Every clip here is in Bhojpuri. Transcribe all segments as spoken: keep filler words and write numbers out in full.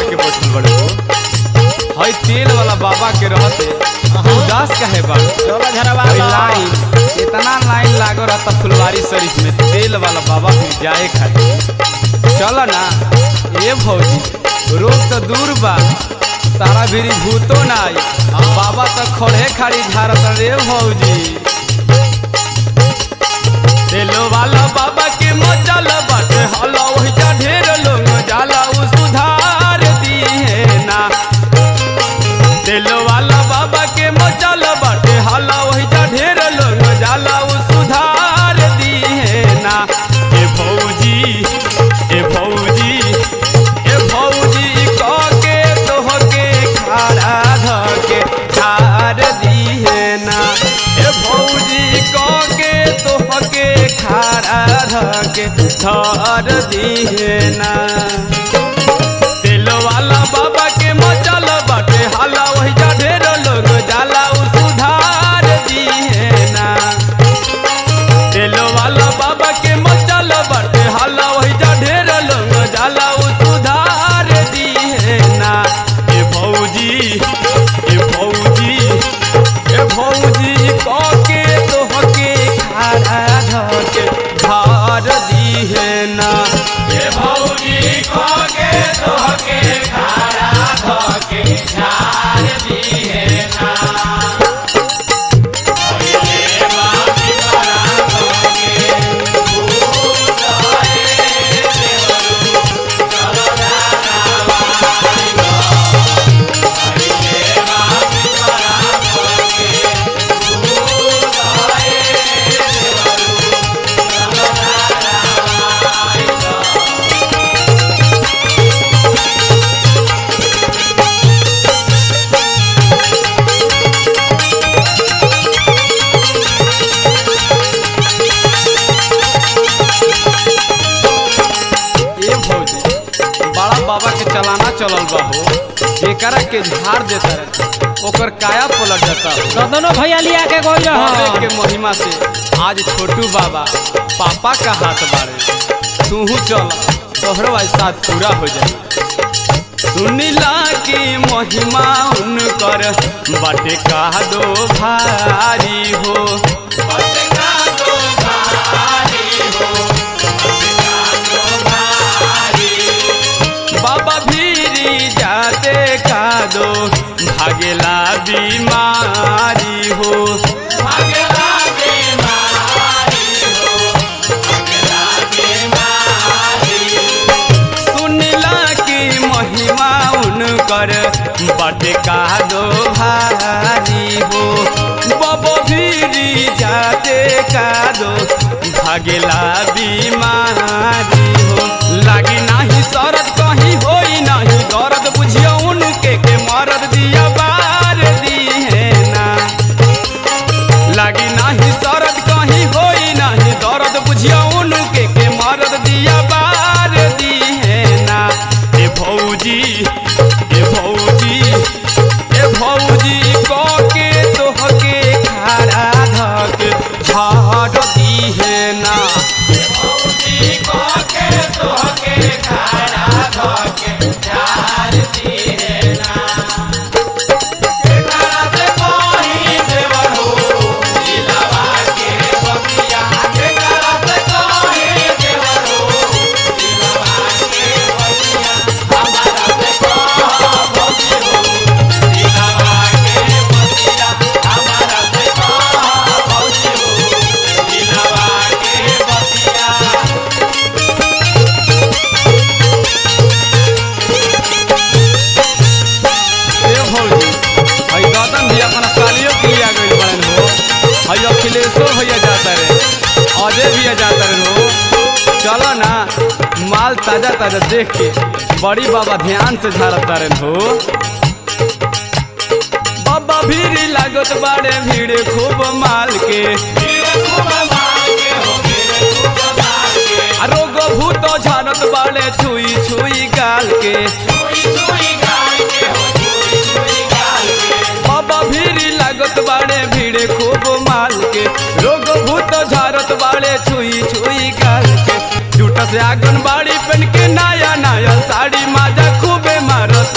के बैठल बड़े हो हई तेल वाला बाबा के रहते उदास काहे बा? चलो झरवा हई लाइन इतना लाइन लागो रहता फुलवारी शरीफ में तेल वाला बाबा के जाए खातिर। चलो ना ए भौजी रोग तो दूर बा तारा भीरी भूतो ना आई बाबा तो खड़े खाड़ी झारत रे भौजी। तेलो वाला बाबा के मचल बाटे हला वही जा ढेर लोग जाला उ सुधार दिए ना। तेलो वाला बाबा के मचल बाटे हला वही जा ढेर लोग जाला उ सुधार दिए ना। ए भौजी ए भौजी ए भौजी कह के तोह के खाड़ा धके ठार दिए ना। ए भौजी कह के तोह के खाड़ा धके ठार दिए ना। तेल वाला बाबा के मचल बाटे हाला वही जा ढेर लोग जाला उ सुधार दिए ना। तेल वाला बाबा के मचल बाटे हाला वही जा ढेर लोग जाला उ सुधार दिए ना। ए भौजी ए भौजी ए भौजी कह के तोह के खाड़ा धके धार दिए ना। ए भौजी कह के तोह के खाड़ा धके धार दिए ना। बाबा के चलाना चलल बा हो जेकरा के झाड़ देता रहे ओकर काया पलट जाता हो। दोनों भैया लिया के गोल बाबे के महिमा से आज छोटू बाबा पापा का हाथ बाड़े तूहू चल तोहरो ऐसा पूरा हो जाए। सुनिला की महिमा उनकर बाटे का दो भारी हो बाटे का दो भारी हो बाबा भीरी जाते का दो भागेला बीमारी हो भागेला बीमारी हो भागेला बीमारी। सुनिला की महिमा उनकर बाटे का दो भारी हो बाबा भीरी जाते का दो भागेला बीमारी हो। लागी नाही शरद कहीं होई नहीं दर्द बुझियो उनके के मरद दिया बार दिए ना। लागी नाही शरद कहीं होई नहीं दर्द बुझियो उनके के मरद दिया बार दिए ना। ए भौजी ए भौजी ए भौजी कह के तोह के खाड़ा धके झाड़ दिए ना। ए भौजी कह के तोह के खाड़ा धके झाड़ दिए ना। एकरा से कहीं देवर हो दिलवा के बतिया एकरा से कहीं देवर हो दिलवा के बतिया हमारा से कह भौजी हो दिलवा के बतिया हमारा से कह भौजी हो दिलवा के बतिया। हई अखिलेशो भैया जाता रे अजय भैया जाता रे हो। चलो ना माल ताजा ताजा देख के बड़ी बाबा ध्यान से झाड़ता रे हो। बाबा भीड़ लागत बाड़े भीड़ खूब माल के रोग भूत झाड़त बाड़े छुई छुई गाल के बाबा भीड़ लागत बाड़े भीड़ खूब माल के रोग भूत झारत बाड़े छुई छुई गाल के। झूठ से आंगनबाड़ी पहन के नया नया साड़ी माजा खूबे मारत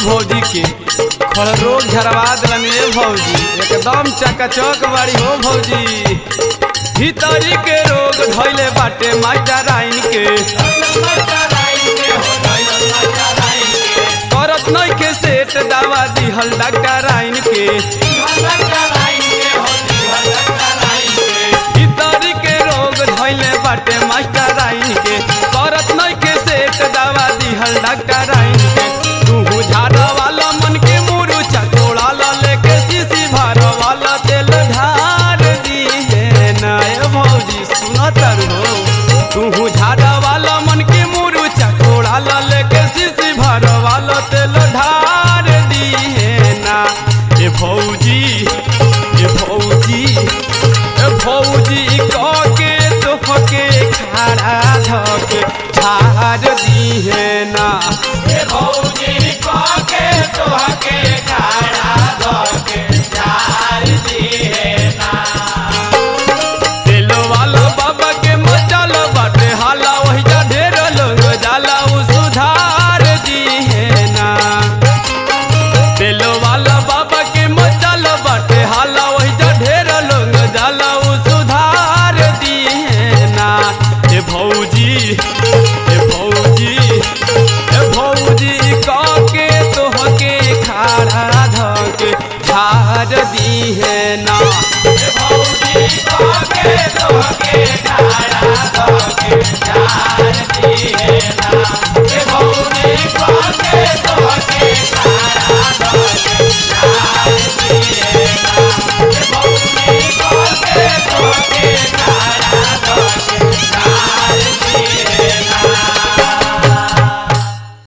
भौजी के खड़ रोग झरवा दिलन ए भौजी एकदम चकाचक बाड़ी हो भौजी। भीतरी के रोग धैले बाटे मास्टर राइन के करत नहीं के सेट दवा दिहल डॉक्टर राइन के। भीतरी के रोग धैले बाटे मास्टर